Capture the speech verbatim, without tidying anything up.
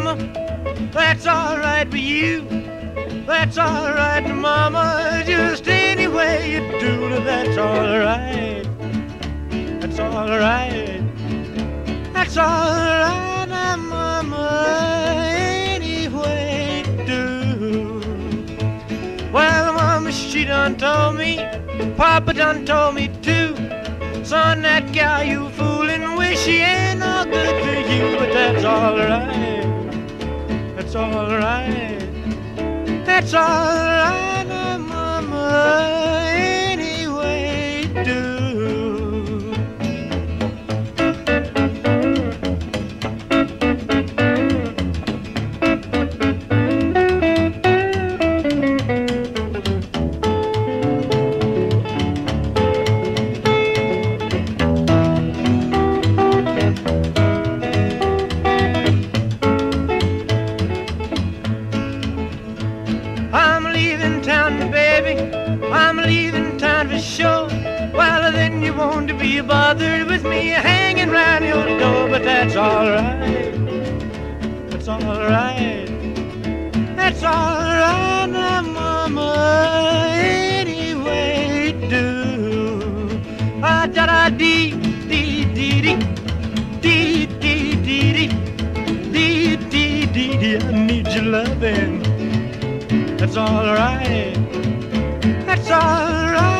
mama, that's all right with you. That's all right, mama, just any way you do it, that's all right. That's all right. That's all right, now, mama, any way you do. Well, mama, she done told me, Papa done told me too. Son, that gal you foolin' with, she ain't no good to you, but that's all right. That's all right. That's all right, now, mama, any way you do. I'm leaving town, baby, I'm leaving town for sure. Well, then you won't be bothered with me hanging round your door, but that's all right. That's all right. That's all right, now, mama, any way you do. Ah, da da dee dee dee dee dee dee dee dee dee dee dee. I need your loving. That's all right. That's all right.